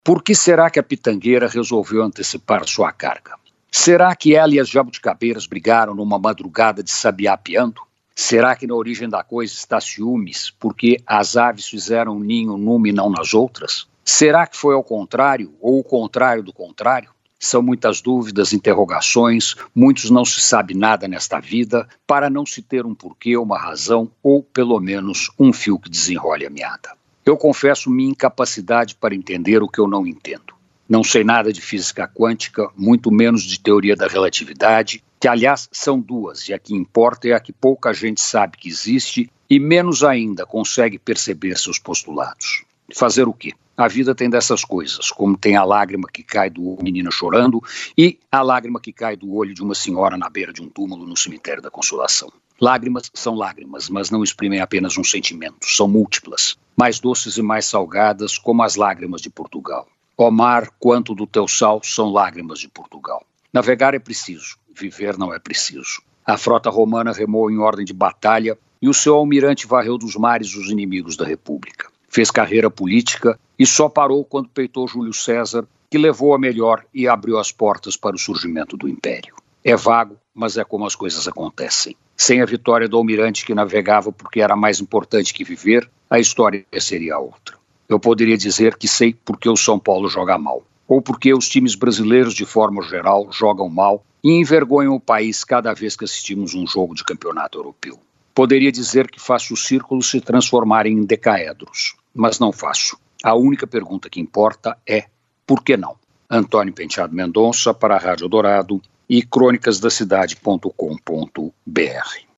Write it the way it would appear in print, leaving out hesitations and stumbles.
Por que será que a pitangueira resolveu antecipar sua carga? Será que ela e as jabuticabeiras brigaram numa madrugada de sabiá piando? Será que na origem da coisa está ciúmes, porque as aves fizeram um ninho numa e não nas outras? Será que foi ao contrário, ou o contrário do contrário? São muitas dúvidas, interrogações, muitos não se sabe nada nesta vida, para não se ter um porquê, uma razão, ou pelo menos um fio que desenrole a meada. Eu confesso minha incapacidade para entender o que eu não entendo. Não sei nada de física quântica, muito menos de teoria da relatividade, que aliás são duas, e a que importa é a que pouca gente sabe que existe e menos ainda consegue perceber seus postulados. Fazer o quê? A vida tem dessas coisas, como tem a lágrima que cai do menino chorando e a lágrima que cai do olho de uma senhora na beira de um túmulo no cemitério da Consolação. Lágrimas são lágrimas, mas não exprimem apenas um sentimento, são múltiplas, mais doces e mais salgadas, como as lágrimas de Portugal. Ó mar, quanto do teu sal são lágrimas de Portugal. Navegar é preciso, viver não é preciso. A frota romana remou em ordem de batalha e o seu almirante varreu dos mares os inimigos da República. Fez carreira política e só parou quando peitou Júlio César, que levou a melhor e abriu as portas para o surgimento do Império. É vago, mas é como as coisas acontecem. Sem a vitória do almirante que navegava porque era mais importante que viver, a história seria outra. Eu poderia dizer que sei porque o São Paulo joga mal, ou porque os times brasileiros, de forma geral, jogam mal e envergonham o país cada vez que assistimos um jogo de campeonato europeu. Poderia dizer que faço os círculos se transformarem em decaedros, mas não faço. A única pergunta que importa é por que não? Antônio Penteado Mendonça para a Rádio Dourado e crônicasdacidade.com.br.